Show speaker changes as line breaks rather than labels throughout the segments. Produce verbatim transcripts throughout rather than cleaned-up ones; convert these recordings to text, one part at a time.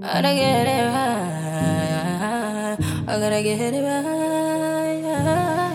Gotta get it right. I gotta get it right.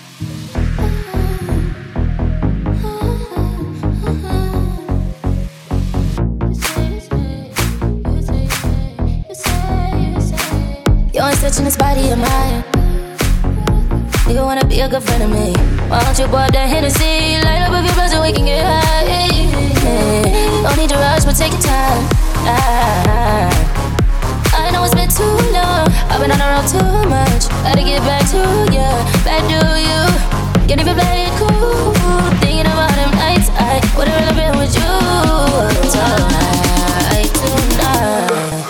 You ain't touching this body of mine. You wanna be a good friend of me. Why don't you pour up that Hennessy? Light up a few blunts and we can get high. Don't need to rush, but take your time. I, I know it's been too long. I've been on the road too much. Gotta get back to you, back to you. Can't even play it cool. Thinking about them nights I would've really been with you. Tonight, tonight.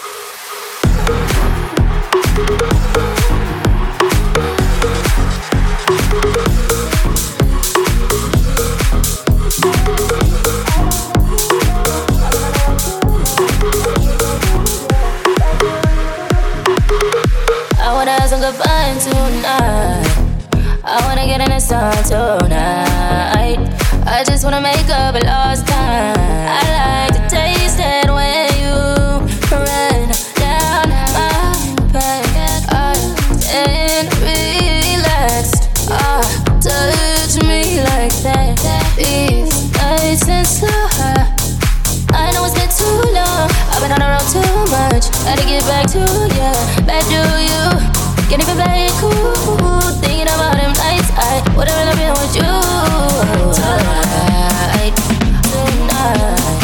Goodbye tonight. I wanna get in the sun tonight. I just wanna make up a lost time. I like to taste it when you run down my back. I'm staying relaxed. Ah, touch me like that. These nights and slow. I know it's been too long. I've been on the road too much. Gotta get back to you, back to you. Can't even play it cool. Thinking about them nights I would've really been with you. Tonight, tonight.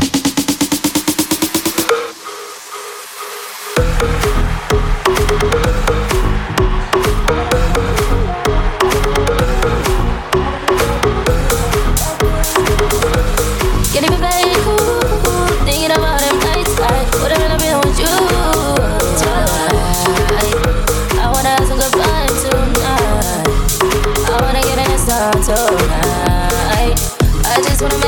Can't even play it cool. Thinking about them nights I would've really been with you. Tonight, I just wanna